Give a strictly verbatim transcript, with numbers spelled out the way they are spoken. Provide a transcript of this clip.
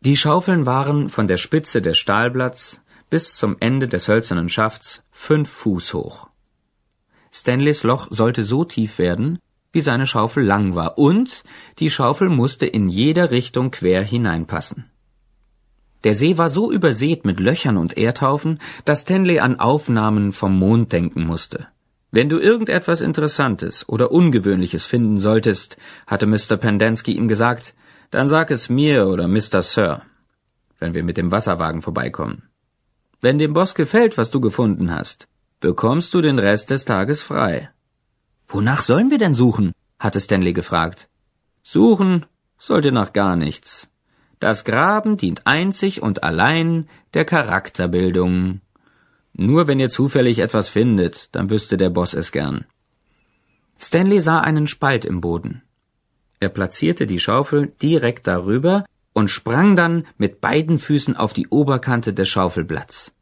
Die Schaufeln waren von der Spitze des Stahlblatts bis zum Ende des hölzernen Schafts fünf Fuß hoch. Stanleys Loch sollte so tief werden, wie seine Schaufel lang war, und die Schaufel musste in jeder Richtung quer hineinpassen. Der See war so übersät mit Löchern und Erdhaufen, dass Stanley an Aufnahmen vom Mond denken musste. »Wenn du irgendetwas Interessantes oder Ungewöhnliches finden solltest«, hatte Mister Pendanski ihm gesagt, »dann sag es mir oder Mister Sir, wenn wir mit dem Wasserwagen vorbeikommen. Wenn dem Boss gefällt, was du gefunden hast, bekommst du den Rest des Tages frei.« »Wonach sollen wir denn suchen?« hatte Stanley gefragt. »Suchen sollte nach gar nichts. Das Graben dient einzig und allein der Charakterbildung. Nur wenn ihr zufällig etwas findet, dann wüsste der Boss es gern.« Stanley sah einen Spalt im Boden. Er platzierte die Schaufel direkt darüber und sprang dann mit beiden Füßen auf die Oberkante des Schaufelblatts.